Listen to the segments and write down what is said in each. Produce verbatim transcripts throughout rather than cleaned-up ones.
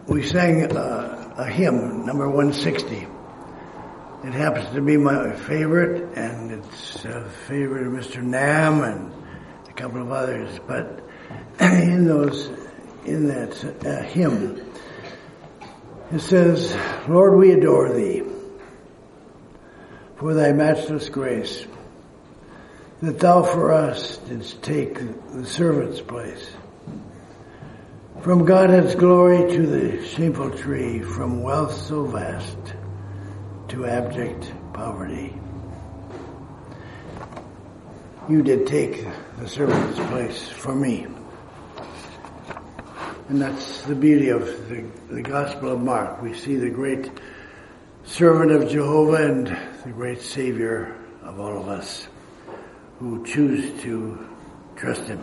we sang uh, a hymn, number one sixty. It happens to be my favorite, and it's a favorite of Mister Nam and a couple of others. But in those, in that uh, hymn, it says, "Lord, we adore Thee for Thy matchless grace, that Thou for us didst take the servant's place. From Godhead's glory to the shameful tree, from wealth so vast to abject poverty. You did take the servant's place for me." And that's the beauty of the, the Gospel of Mark. We see the great servant of Jehovah and the great Savior of all of us who choose to trust Him.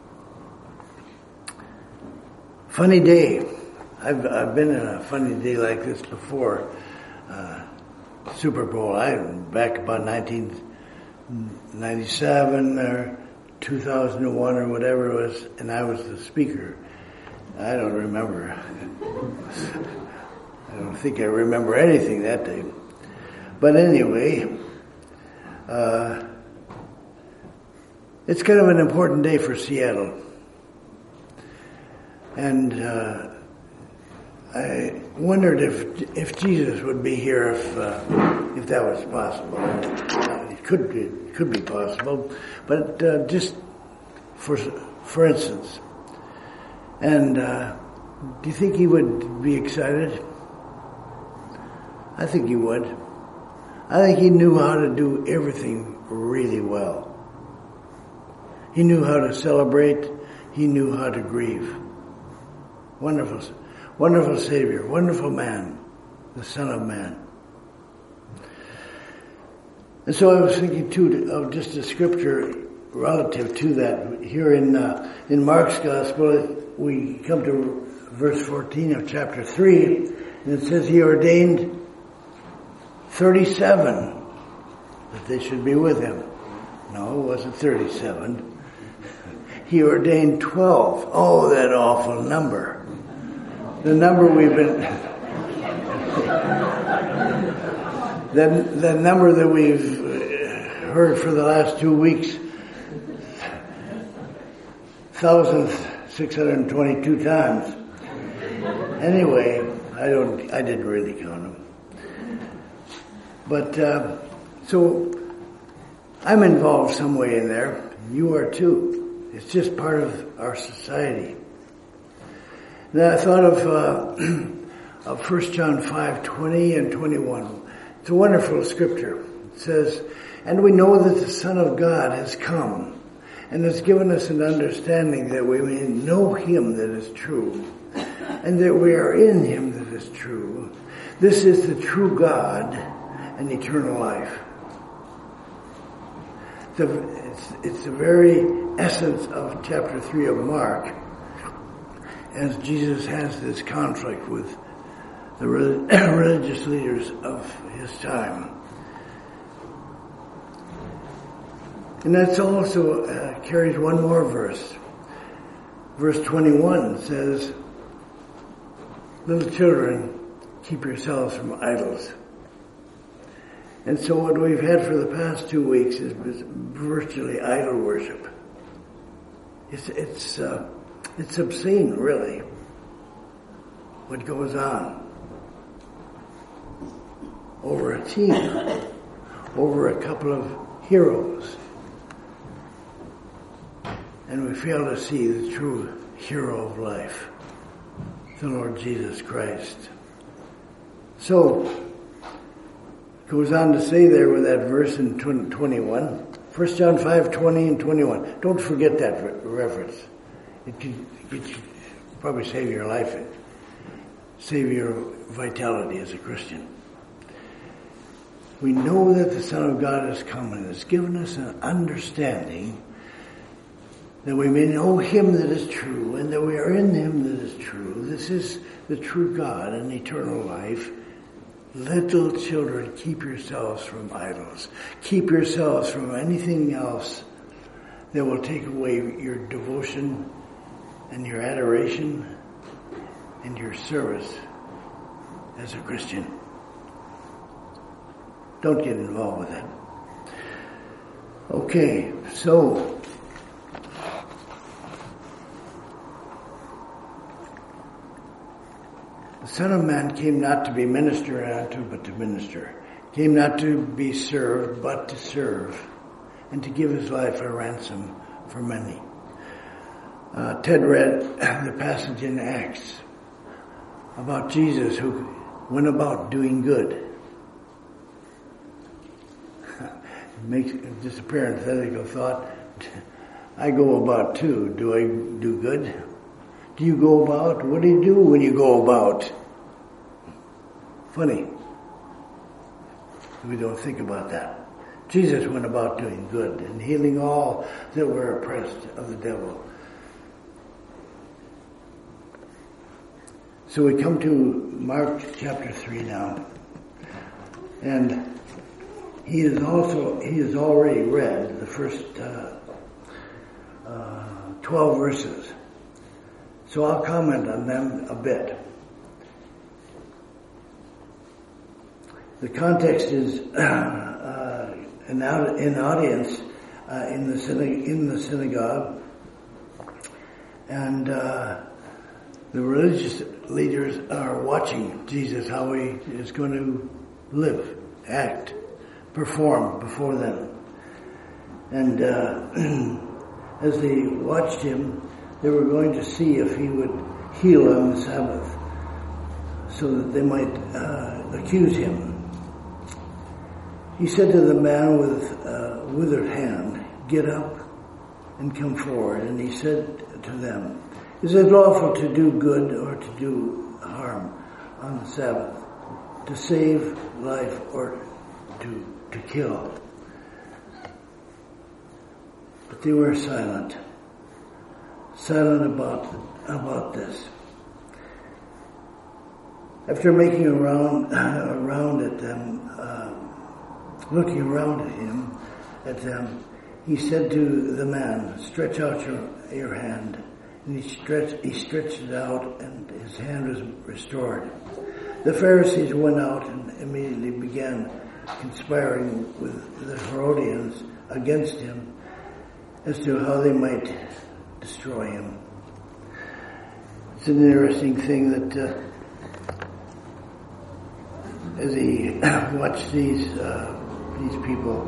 Funny day. I've, I've been in a funny day like this before. Uh, Super Bowl. I back about nineteen ninety-seven or two thousand one or whatever it was, and I was the speaker. I don't remember. I don't think I remember anything that day. But anyway, uh, it's kind of an important day for Seattle. And uh, I wondered if if Jesus would be here if uh, if that was possible. It could be, it could be possible, but uh, just for for instance. And uh, do you think he would be excited? I think he would. I think he knew how to do everything really well. He knew how to celebrate. He knew how to grieve. Wonderful, wonderful Savior, wonderful man, the Son of Man. And so I was thinking too of just a scripture relative to that. Here in uh, in Mark's Gospel, we come to verse fourteen of chapter three, and it says He ordained thirty-seven that they should be with Him. No, it wasn't thirty-seven. He ordained twelve. Oh, that awful number. The number we've been, the, the number that we've heard for the last two weeks, one thousand six hundred twenty-two times. Anyway, I don't, I didn't really count them. But, uh, so, I'm involved some way in there. You are too. It's just part of our society. Then I thought of, uh, of First John five twenty and twenty-one. It's a wonderful scripture. It says, "And we know that the Son of God has come and has given us an understanding that we may know Him that is true, and that we are in Him that is true. This is the true God and eternal life." The, it's, it's the very essence of chapter three of Mark, as Jesus has this conflict with the religious leaders of His time. And that's also uh, carries one more verse. Verse twenty-one says, "Little children, keep yourselves from idols." And so what we've had for the past two weeks is virtually idol worship. It's it's uh, it's obscene, really, what goes on over a team, over a couple of heroes. And we fail to see the true hero of life, the Lord Jesus Christ. So, it goes on to say there with that verse in twenty-one, First John five twenty and twenty-one. Don't forget that re- reference. It could, it could probably save your life, save your vitality as a Christian. We know that the Son of God has come and has given us an understanding that we may know Him that is true, and that we are in Him that is true. This is the true God and eternal life. Little children, keep yourselves from idols. Keep yourselves from anything else that will take away your devotion and your adoration in your service as a Christian. Don't get involved with that. Okay, so the Son of Man came not to be ministered unto, but to minister. Came not to be served, but to serve, and to give his life a ransom for many. Uh, Ted read the passage in Acts about Jesus who went about doing good. It makes just a parenthetical thought. I go about too. Do I do good? Do you go about? What do you do when you go about? Funny. We don't think about that. Jesus went about doing good and healing all that were oppressed of the devil. So we come to Mark chapter three now. And he is also, he has already read the first uh, uh, twelve verses. So I'll comment on them a bit. The context is uh, uh, an, out, an audience uh, in the synagogue, in the synagogue, and uh, the religious leaders are watching Jesus, how he is going to live, act, perform before them. And uh, as they watched him, they were going to see if he would heal on the Sabbath so that they might uh, accuse him. He said to the man with a uh, withered hand, "Get up and come forward." And he said to them, "Is it lawful to do good or to do harm on the Sabbath? To save life or to, to kill?" But they were silent. Silent about, about this. After making around, uh, around at them, uh, looking around at him, at them, he said to the man, "Stretch out your, your hand." And he stretched, he stretched it out, and his hand was restored. The Pharisees went out and immediately began conspiring with the Herodians against him as to how they might destroy him. It's an interesting thing that uh, as he watched these uh, these people,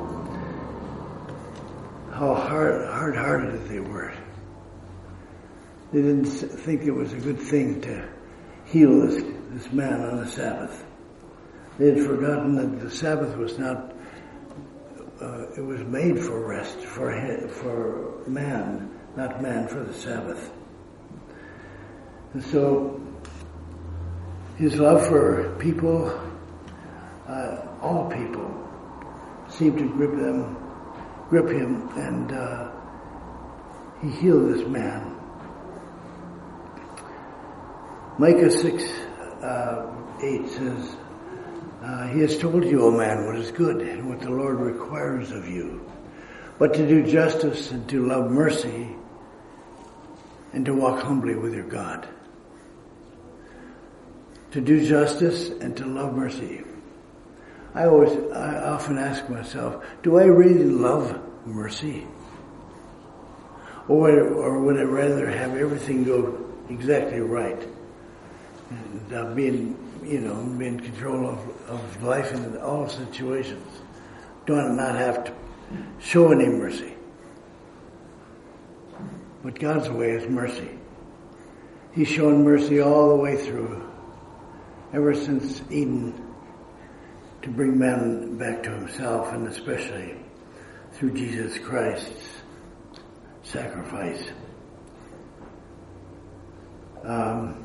how hard hard-hearted they were. They didn't think it was a good thing to heal this, this man on the Sabbath. They had forgotten that the Sabbath was not, uh, it was made for rest, for for man, not man for the Sabbath. And so, his love for people, uh, all people, seemed to grip them, grip him, and uh, he healed this man. Micah six, uh, eight says, uh, "He has told you, O man, what is good and what the Lord requires of you, but to do justice and to love mercy and to walk humbly with your God." To do justice and to love mercy. I always, I often ask myself, do I really love mercy? Or, or would I rather have everything go exactly right? And uh, be in, you know, be in control of, of life in all situations. Do not have to show any mercy. But God's way is mercy. He's shown mercy all the way through, ever since Eden, to bring man back to himself, and especially through Jesus Christ's sacrifice. Um,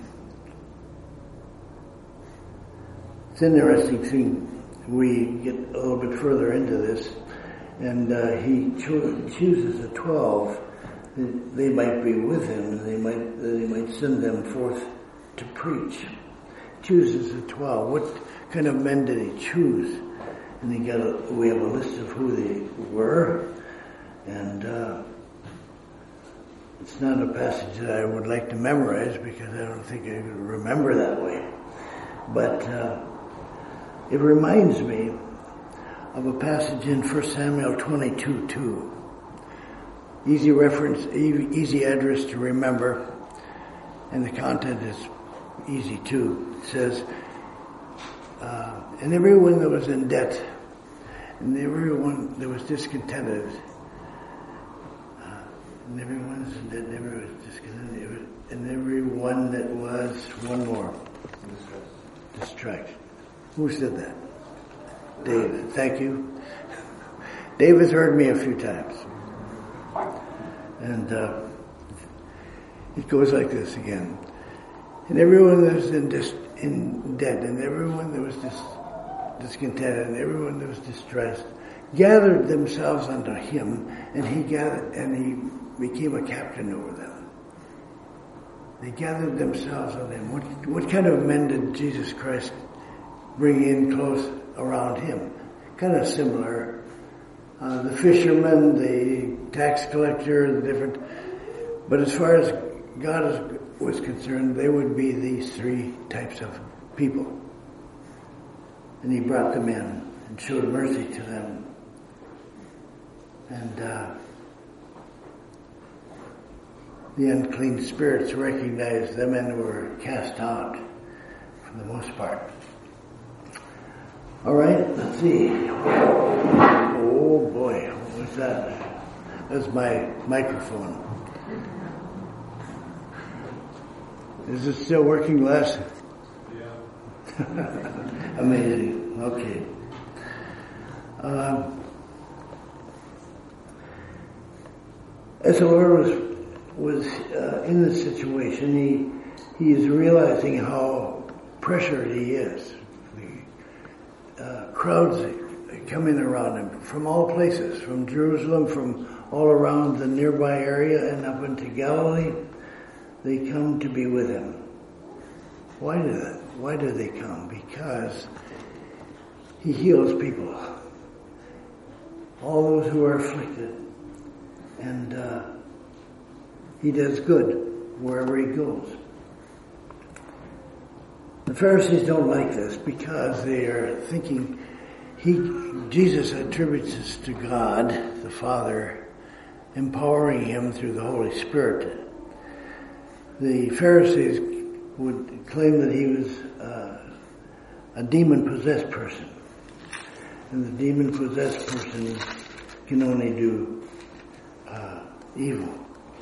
It's an interesting thing. We get a little bit further into this, and uh, he cho- chooses the twelve that they might be with him, and they might that he might send them forth to preach. Chooses the twelve. What kind of men did he choose? And he got a, we have a list of who they were, and uh, It's not a passage that I would like to memorize because I don't think I could remember that way. But uh, it reminds me of a passage in First Samuel twenty-two two. Easy reference, easy address to remember, and the content is easy too. It says, uh, and everyone that was in debt, and everyone that was discontented, uh, and everyone was in debt, and everyone was discontented, and everyone that was, one more, distracted. Who said that? David. Thank you. David's heard me a few times. And uh, it goes like this again. And everyone that was in, dis- in debt, and everyone that was dis- discontented, and everyone that was distressed, gathered themselves unto him, and he gathered, and he became a captain over them. They gathered themselves unto him. What, what kind of men did Jesus Christ bring in close around him? Kind of similar. Uh, the fisherman, the tax collector, the different. But as far as God is, was concerned, they would be these three types of people. And he brought them in and showed mercy to them. And uh, the unclean spirits recognized them and were cast out for the most part. All right, let's see. Oh boy, what was that? That's my microphone. Is it still working, Les? Yeah. Amazing. Okay. Um, as the Lord was was uh, in this situation, he he is realizing how pressured he is. The uh, crowds coming around him from all places, from Jerusalem, from all around the nearby area and up into Galilee. They come to be with him. Why do that? Why do they come? Because he heals people, all those who are afflicted, and uh, he does good wherever he goes. The Pharisees don't like this because they are thinking he, Jesus attributes this to God, the Father, empowering him through the Holy Spirit. The Pharisees would claim that he was uh, a demon-possessed person. And the demon-possessed person can only do uh, evil.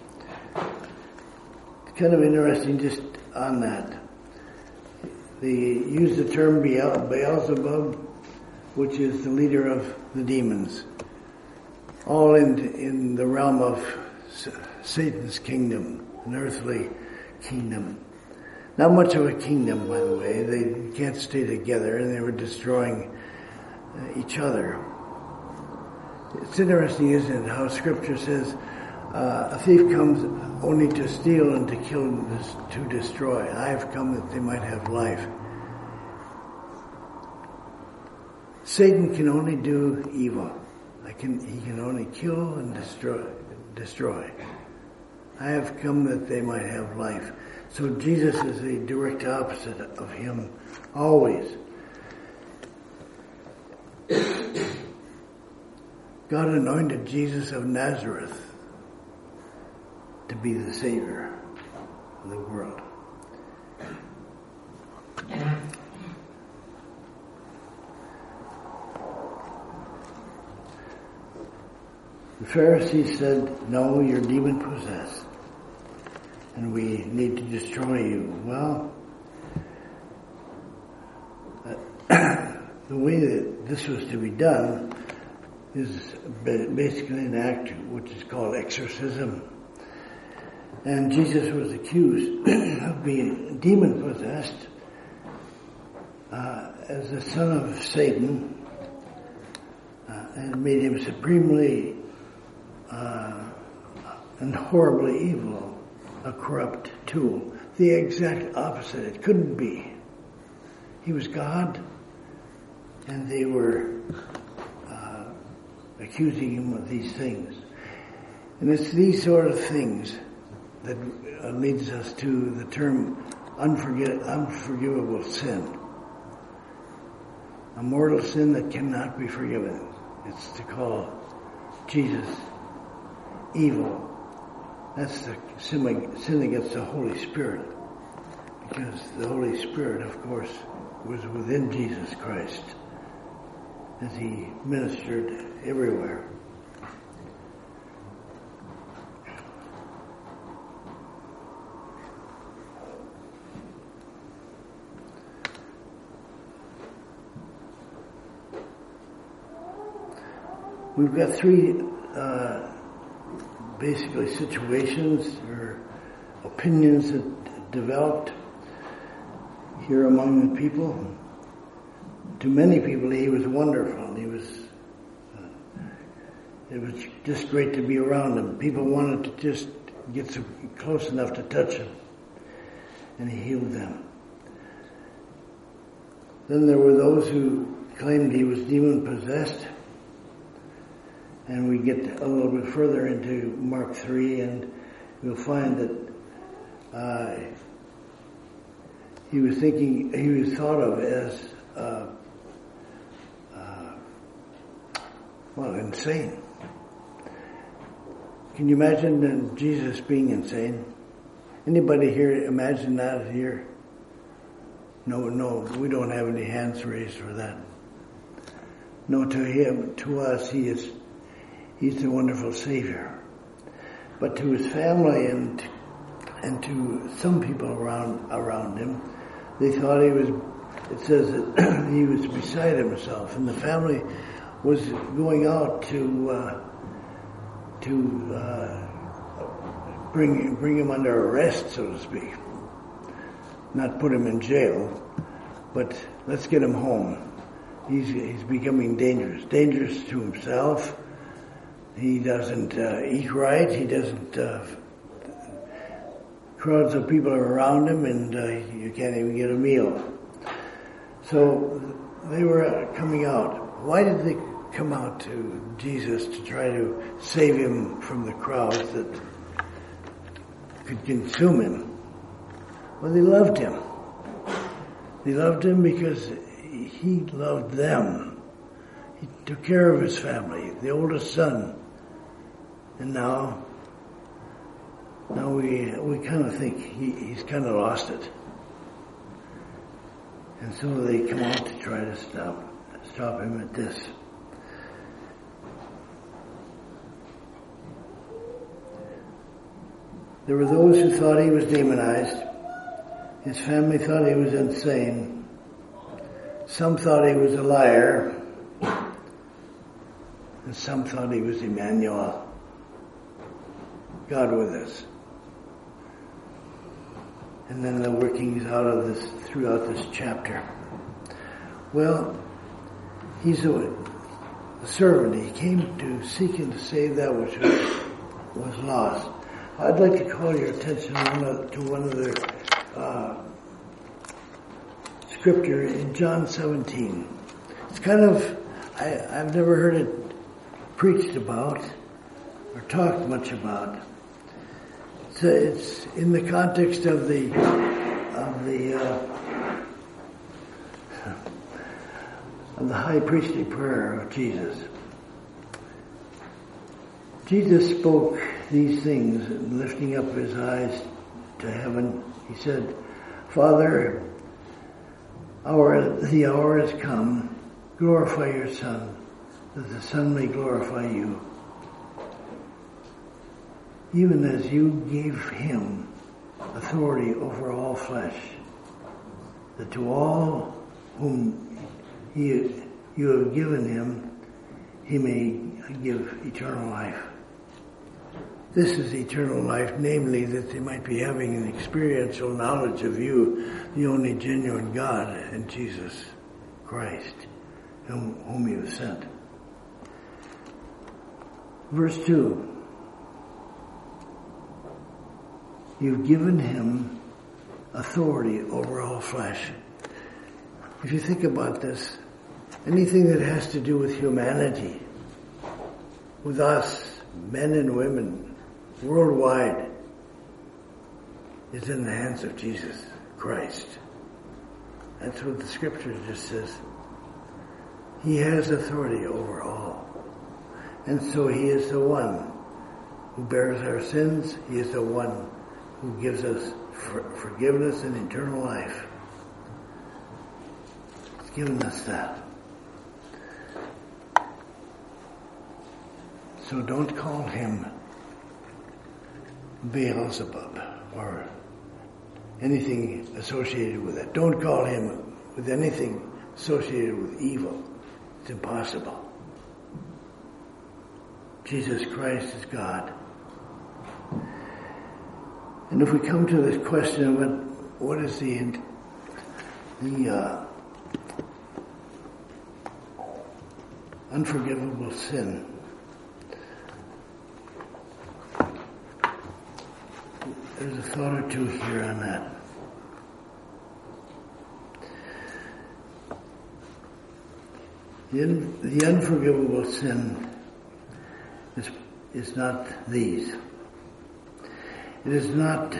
It's kind of interesting just on that. They use the term Beel- Beelzebub, which is the leader of the demons. All in, in the realm of Satan's kingdom, an earthly kingdom. Not much of a kingdom, by the way. They can't stay together, and they were destroying uh, each other. It's interesting, isn't it, how Scripture says uh, a thief comes only to steal and to kill and to destroy. I have come that they might have life. Satan can only do evil. I can, he can only kill and destroy. destroy. I have come that they might have life. So Jesus is the direct opposite of him, always. God anointed Jesus of Nazareth to be the Savior of the world. The Pharisees said, no, you're demon-possessed, and we need to destroy you. Well, uh, the way that this was to be done is basically an act which is called exorcism. And Jesus was accused of being demon-possessed uh, as the son of Satan, uh, and made him supremely Uh, and horribly evil, a corrupt tool. The exact opposite. It couldn't be. He was God, and they were uh, accusing him of these things. And it's these sort of things that uh, leads us to the term unforgi- unforgivable sin. A mortal sin that cannot be forgiven. It's to call Jesus evil. That's the sin, sin against the Holy Spirit. Because the Holy Spirit, of course, was within Jesus Christ as he ministered everywhere. We've got three uh, basically situations or opinions that developed here among the people. To many people, he was wonderful. He was. Uh, it was just great to be around him. People wanted to just get so close enough to touch him, and he healed them. Then there were those who claimed he was demon possessed. And we get a little bit further into Mark three, and we'll find that uh, he was thinking, he was thought of as, uh, uh, well, insane. Can you imagine Jesus being insane? Anybody here imagine that here? No, no, we don't have any hands raised for that. No, to him, to us, he is. He's the wonderful Savior. But to his family and and to some people around around him, they thought he was, it says that he was beside himself. And the family was going out to uh, to uh, bring bring him under arrest, so to speak. Not put him in jail, but let's get him home. He's, he's becoming dangerous. Dangerous to himself. He doesn't uh, eat right. He doesn't. Uh, crowds of people are around him, and uh, you can't even get a meal. So they were uh, coming out. Why did they come out to Jesus to try to save him from the crowds that could consume him? Well, they loved him. They loved him because he loved them. He took care of his family, the oldest son. And now, now we we kind of think he, he's kind of lost it. And so they come out to try to stop stop him at this. There were those who thought he was demonized. His family thought he was insane. Some thought he was a liar. And some thought he was Emmanuel, God with us. And then the workings out of this, throughout this chapter. Well, he's a, a servant. He came to seek and to save that which was, was lost. I'd like to call your attention to one of the uh, scripture in John seventeen. It's kind of, I, I've never heard it preached about or talked much about. It's, it's in the context of the of the uh, of the high priestly prayer of Jesus. Jesus spoke these things, lifting up his eyes to heaven. He said, "Father, our the hour has come. Glorify your Son, that the Son may glorify you. Even as you gave him authority over all flesh, that to all whom he, you have given him, he may give eternal life." This is eternal life, namely that they might be having an experiential knowledge of you, the only genuine God, and Jesus Christ, whom, whom you have sent. Verse two. You've given him authority over all flesh. If you think about this, anything that has to do with humanity, with us, men and women, worldwide, is in the hands of Jesus Christ. That's what the scripture just says. He has authority over all. And so he is the one who bears our sins. He is the one who gives us for forgiveness and eternal life. He's given us that. So don't call him Beelzebub or anything associated with it. Don't call him with anything associated with evil. It's impossible. Jesus Christ is God. And if we come to this question of what, what is the the uh, unforgivable sin, there's a thought or two here on that. The, un, the unforgivable sin is, is not these. It is not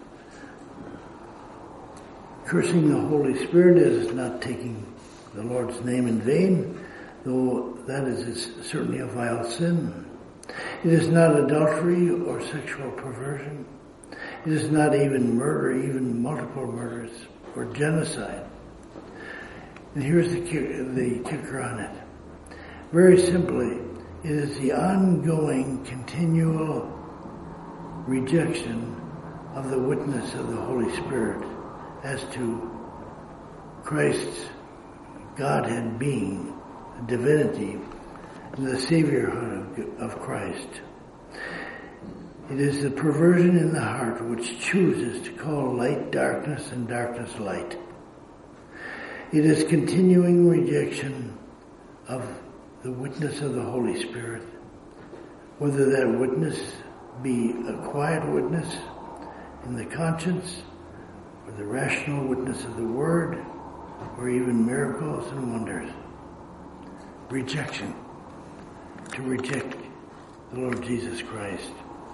cursing the Holy Spirit. It is not taking the Lord's name in vain, though that is certainly a vile sin. It is not adultery or sexual perversion. It is not even murder, even multiple murders, or genocide. And here's the, the kicker on it. Very simply, it is the ongoing, continual rejection of the witness of the Holy Spirit as to Christ's Godhead being, divinity, and the Saviorhood of, of Christ. It is the perversion in the heart which chooses to call light darkness and darkness light. It is continuing rejection of the witness of the Holy Spirit, whether that witness be a quiet witness in the conscience, or the rational witness of the Word, or even miracles and wonders. Rejection. To reject the Lord Jesus Christ.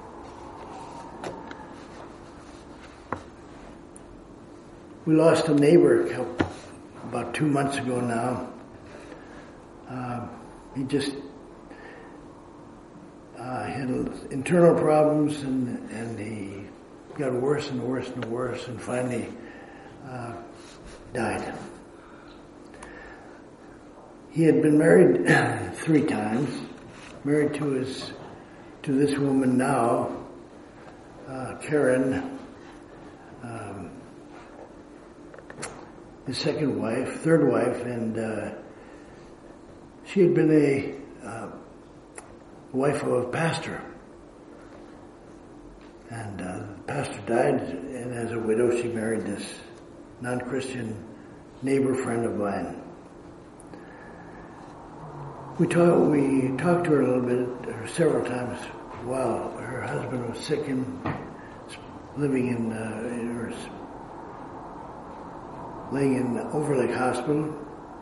We lost a neighbor about two months ago now. Uh, he just uh, had internal problems, and, and he got worse and worse and worse, and finally uh, died. He had been married three times, married to his to this woman now, uh, Karen. Um, his second wife, third wife, and uh, she had been a uh, wife of a pastor. And uh, the pastor died, and as a widow she married this non-Christian neighbor friend of mine. We talked, we talked to her a little bit, or several times, while her husband was sick and living in, uh, in her laying in Overlake Hospital.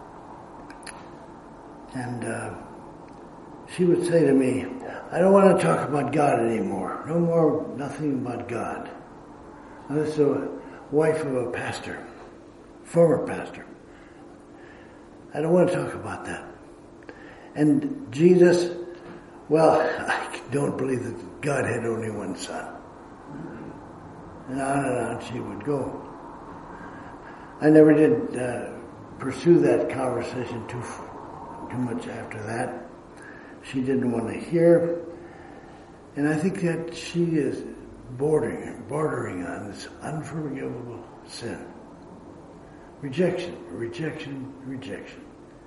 And uh, she would say to me, I don't want to talk about God anymore. No more, nothing about God. And this is a wife of a pastor, former pastor. I don't want to talk about that. And Jesus, well, I don't believe that God had only one son. And on and on she would go. I never did uh, pursue that conversation too too much after that. She didn't want to hear, and I think that she is bordering bordering on this unforgivable sin. Rejection, rejection, rejection.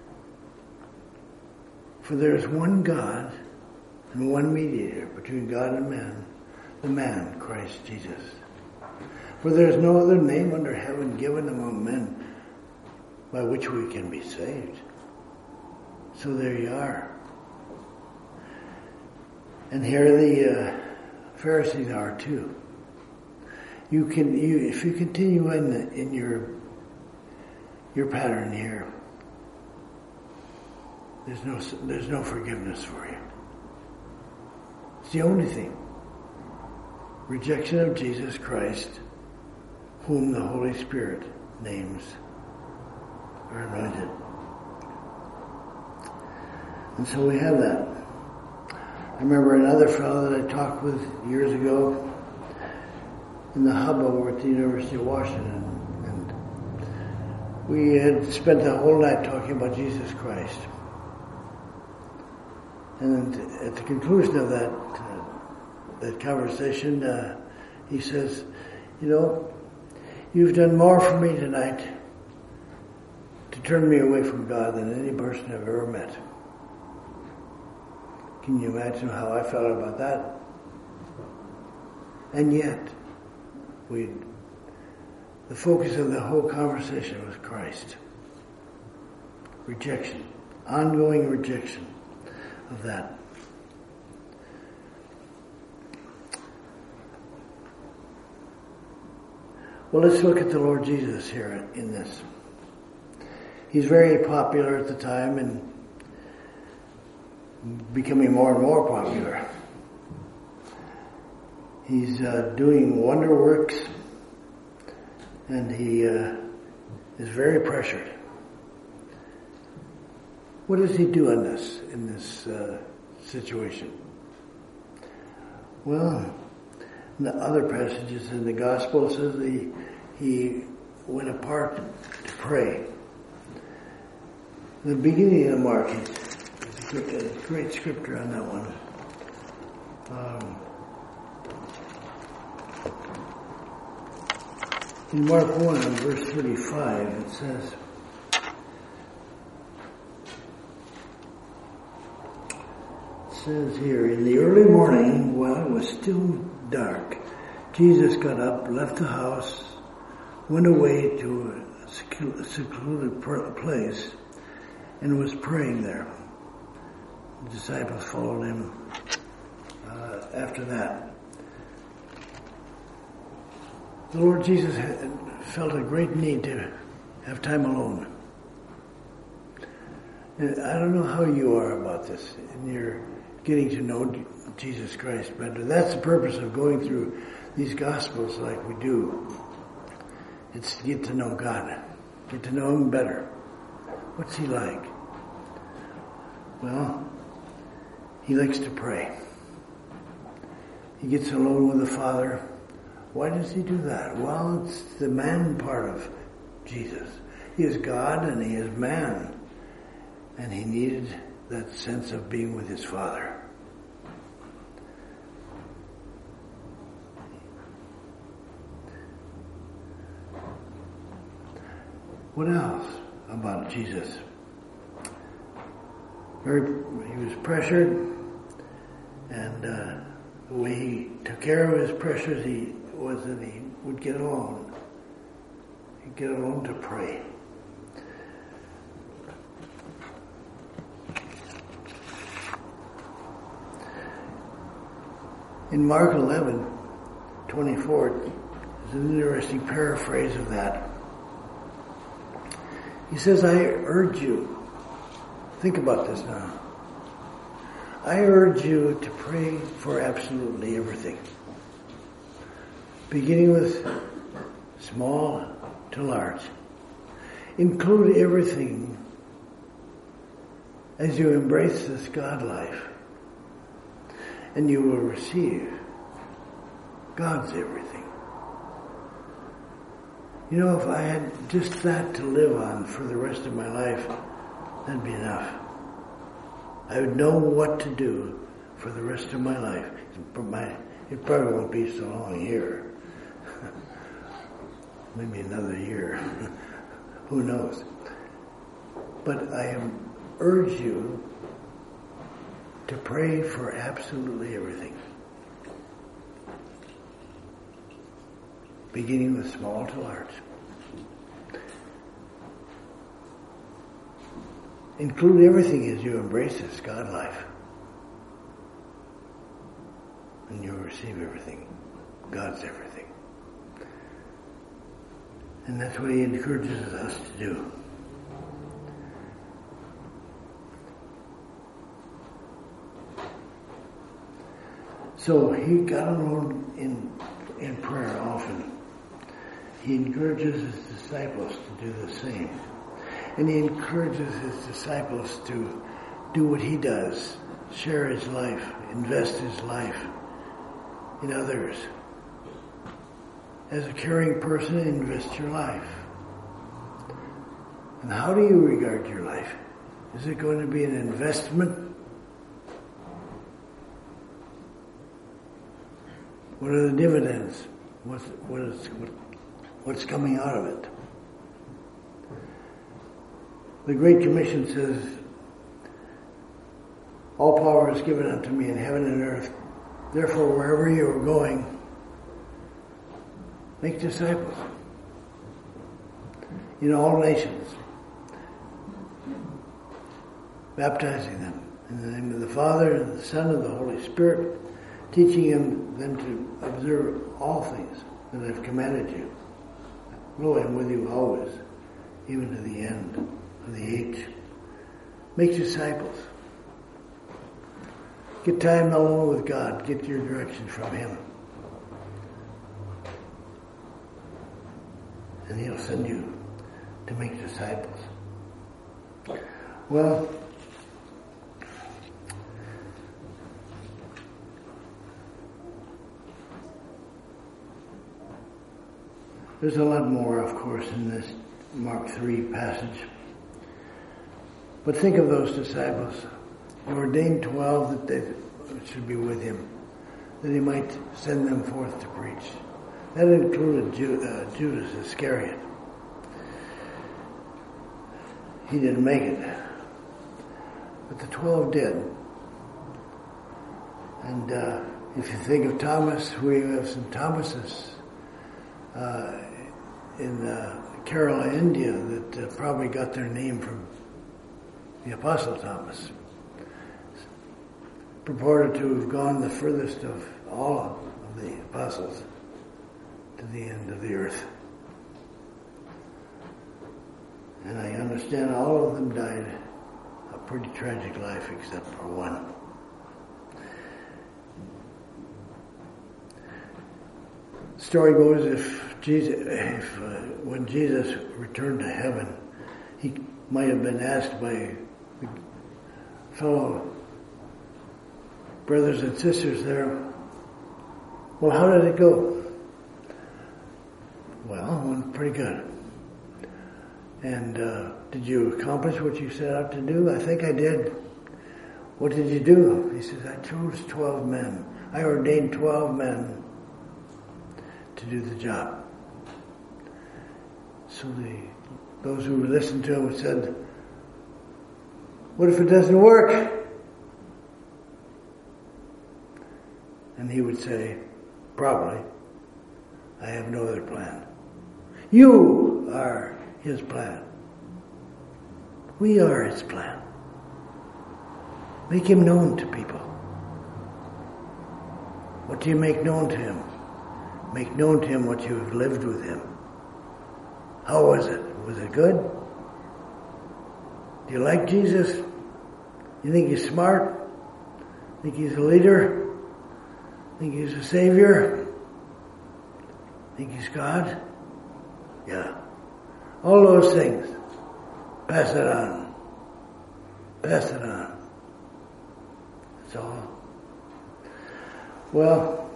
For there is one God and one mediator between God and man, the man, Christ Jesus. For there is no other name under heaven given among men by which we can be saved. So there you are. And here the uh, Pharisees are too. You can, you, if you continue in the, in your your pattern here, there's no there's no forgiveness for you. It's the only thing. Rejection of Jesus Christ whom the Holy Spirit names are anointed. And so we have that. I remember another fellow that I talked with years ago in the hub over at the University of Washington. And we had spent the whole night talking about Jesus Christ. And at the conclusion of that, uh, that conversation, uh, he says, you know, you've done more for me tonight to turn me away from God than any person I've ever met. Can you imagine how I felt about that? And yet, we the focus of the whole conversation was Christ. Rejection. Ongoing rejection of that. Well, let's look at the Lord Jesus here in this. He's very popular at the time and becoming more and more popular. He's uh, doing wonder works, and he uh, is very pressured. What does he do in this in this uh, situation? Well, in the other passages in the Gospel, it says he he went apart to pray. In the beginning of Mark, a great scripture on that one. Um, in Mark one, verse thirty-five, it says, it says here, in the early morning, while it was still dark, Jesus got up, left the house, went away to a secluded place, and was praying there. The disciples followed him uh, after that. The Lord Jesus had felt a great need to have time alone. And I don't know how you are about this, and you're getting to know Jesus Christ better. That's the purpose of going through these Gospels like we do. It's to get to know God, get to know Him better. What's He like? Well, He likes to pray. He gets alone with the Father. Why does He do that? Well, it's the man part of Jesus. He is God and He is man. And He needed that sense of being with His Father. What else about Jesus? Very, he was pressured, and uh, the way he took care of his pressures he was that he would get alone. He'd get alone to pray. In Mark eleven, twenty-four, there's an interesting paraphrase of that. He says, I urge you, think about this now. I urge you to pray for absolutely everything. Beginning with small to large. Include everything as you embrace this God life. And you will receive God's everything. You know, if I had just that to live on for the rest of my life, that'd be enough. I would know what to do for the rest of my life. It probably won't be so long here. Maybe another year. Who knows? But I urge you to pray for absolutely everything. Beginning with small to large. Include everything as you embrace this God life. And you'll receive everything. God's everything. And that's what He encourages us to do. So He got alone in in prayer often. he encourages his disciples to do the same. And he encourages his disciples to do what he does, share his life, invest his life in others. As a caring person, invest your life. And how do you regard your life? Is it going to be an investment? What are the dividends? What's, what is, what, what's coming out of it? The Great Commission says, all power is given unto me in heaven and earth. Therefore, wherever you are going, make disciples in all nations, baptizing them in the name of the Father and the Son and the Holy Spirit, teaching them, them to observe all things that I've commanded you. Lo, I am with you always, even to the end of the age. Make disciples. Get time alone with God. Get your direction from Him. And He'll send you to make disciples. Well, there's a lot more, of course, in this Mark three passage. But think of those disciples. He ordained twelve that they should be with him, that he might send them forth to preach. That included Ju- uh, Judas Iscariot. He didn't make it, but the twelve did. And uh, if you think of Thomas, we have some Thomases uh, in uh, Kerala, India, that uh, probably got their name from the Apostle Thomas. Purported to have gone the furthest of all of the apostles to the end of the earth. And I understand all of them died a pretty tragic life except for one. The story goes if Jesus, if uh, when Jesus returned to heaven, he might have been asked by fellow brothers and sisters there, well, how did it go? Well, it went pretty good. And uh, did you accomplish what you set out to do? I think I did. What did you do? He says, I chose twelve men. I ordained twelve men to do the job. So the those who listened to him said, what if it doesn't work? And he would say, probably, I have no other plan. You are his plan. We are his plan. Make him known to people. What do you make known to him? Make known to him what you have lived with him. How was it? Was it good? Do you like Jesus? You think he's smart? Think he's a leader? Think he's a savior? Think he's God? Yeah. All those things. Pass it on. Pass it on. That's all. Well,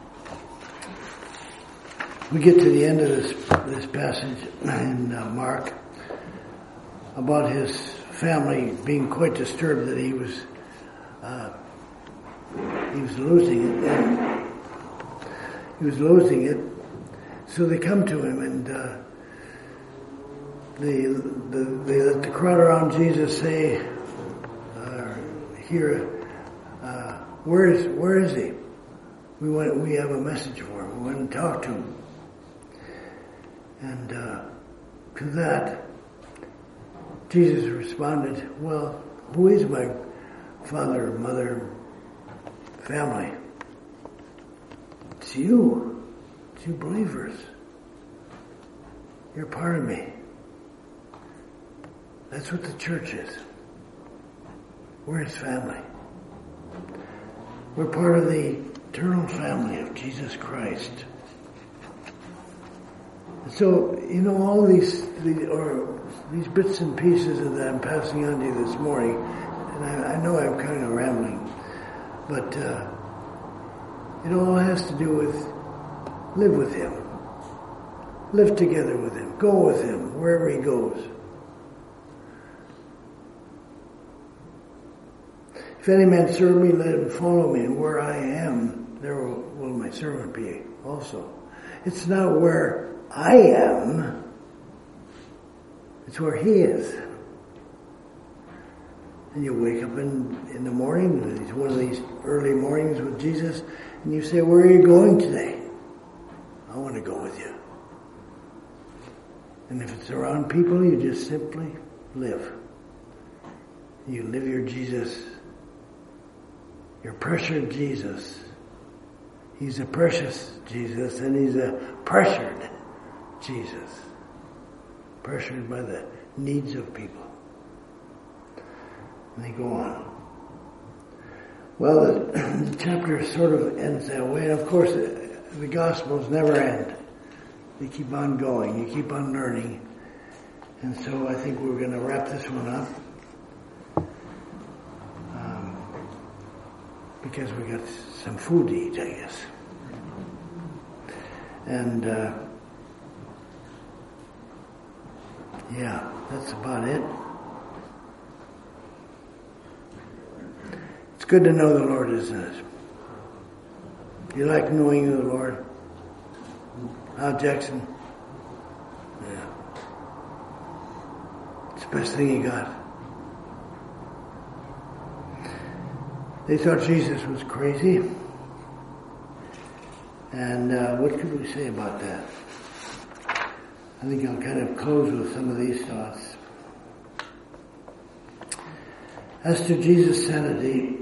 we get to the end of this this passage in uh, Mark about his family being quite disturbed that he was uh, he was losing it. He was losing it. So they come to him and uh, they, the, they let the crowd around Jesus say, uh, "Here, uh, where is where is he? We want we have a message for him. We want to talk to him." And uh, to that, Jesus responded, "Well, who is my father, mother, family? It's you. It's you believers. You're part of me. That's what the church is. We're his family. We're part of the eternal family of Jesus Christ. So, you know, all these, these, or these bits and pieces that I'm passing on to you this morning, and I, I know I'm kind of rambling, but uh, it all has to do with live with Him. Live together with Him. Go with Him wherever He goes. If any man serve me, let him follow me, and where I am, there will, will my servant be also. It's not where I am, it's where He is. And you wake up in, in the morning, it's one of these early mornings with Jesus, and you say, where are you going today? I want to go with you. And if it's around people, you just simply live. You live your Jesus, your precious Jesus. He's a precious Jesus, and He's a pressured Jesus. Pressured by the needs of people. And they go on. Well, the, the chapter sort of ends that way. And of course, the, the Gospels never end. They keep on going. You keep on learning. And so I think we're going to wrap this one up. Um, because we got some food to eat, I guess. And, uh, yeah, that's about it. It's good to know the Lord, isn't it? You like knowing the Lord? Huh, Jackson? Yeah. It's the best thing you got. They thought Jesus was crazy. And uh, what could we say about that? I think I'll kind of close with some of these thoughts. As to Jesus' sanity,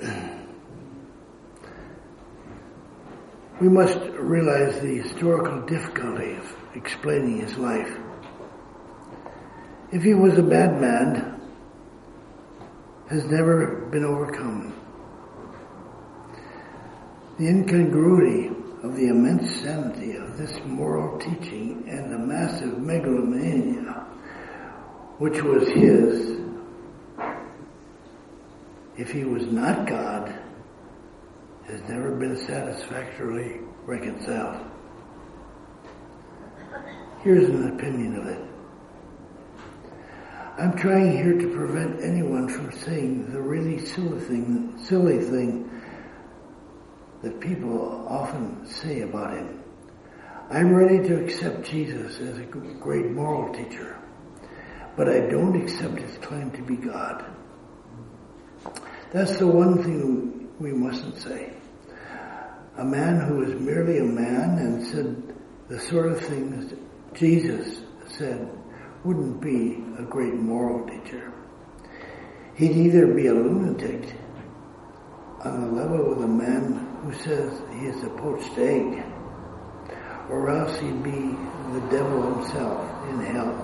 we must realize the historical difficulty of explaining His life. If He was a bad man, has never been overcome. The incongruity of the immense sanity of this moral teaching and the massive megalomania which was His, if He was not God, has never been satisfactorily reconciled. Here's an opinion of it. I'm trying here to prevent anyone from saying the really silly thing, silly thing that people often say about Him. I'm ready to accept Jesus as a great moral teacher, but I don't accept His claim to be God. That's the one thing we mustn't say. A man who is merely a man and said the sort of things Jesus said wouldn't be a great moral teacher. He'd either be a lunatic on the level with a man who says he is a poached egg, or else he'd be the devil himself in hell.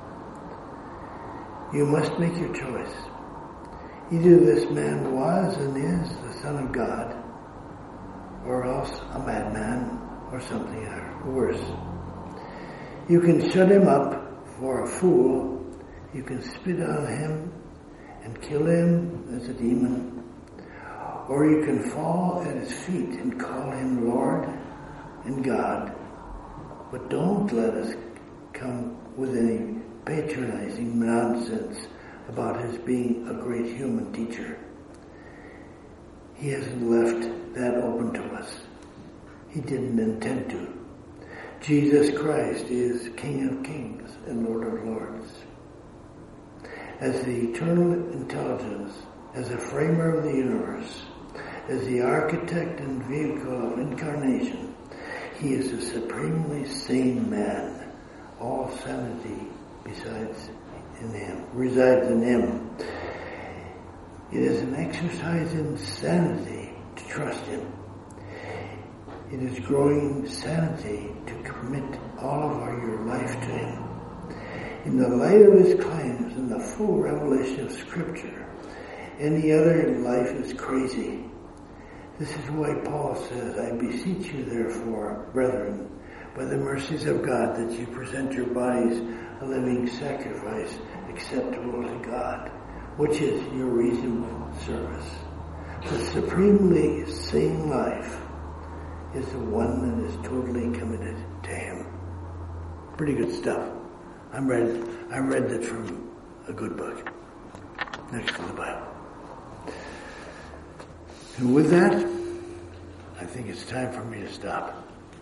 You must make your choice. Either this man was and is the Son of God, or else a madman or something worse. You can shut him up for a fool. You can spit on him and kill him as a demon. Or you can fall at His feet and call Him Lord and God. But don't let us come with any patronizing nonsense about His being a great human teacher. He hasn't left that open to us. He didn't intend to. Jesus Christ is King of Kings and Lord of Lords. As the eternal intelligence, as a framer of the universe, as the architect and vehicle of incarnation, He is a supremely sane man. All sanity besides in Him, resides in Him. It is an exercise in sanity to trust Him. It is growing sanity to commit all of our, your life to Him. In the light of His claims and the full revelation of Scripture, any other life is crazy. This is why Paul says, I beseech you therefore, brethren, by the mercies of God, that you present your bodies a living sacrifice acceptable to God, which is your reasonable service. The supremely sane life is the one that is totally committed to Him. Pretty good stuff. I read, I read that from a good book next to the Bible. And with that, I think it's time for me to stop.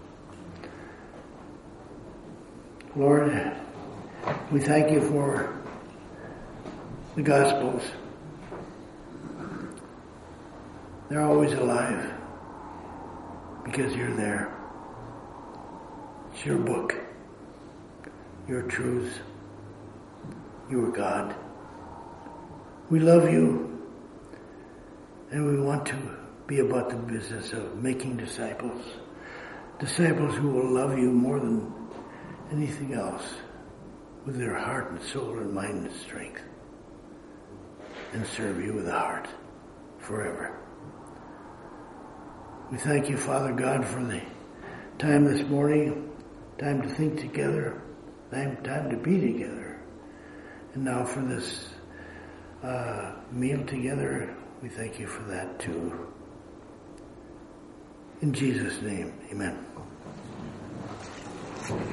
Lord, we thank you for the Gospels. They're always alive because you're there. It's your book, your truths, your God. We love you, and we want to be about the business of making disciples. Disciples who will love you more than anything else with their heart and soul and mind and strength, and serve you with a heart forever. We thank you, Father God, for the time this morning, time to think together, time, time to be together, and now for this uh, meal together. We thank you for that too. In Jesus' name, amen.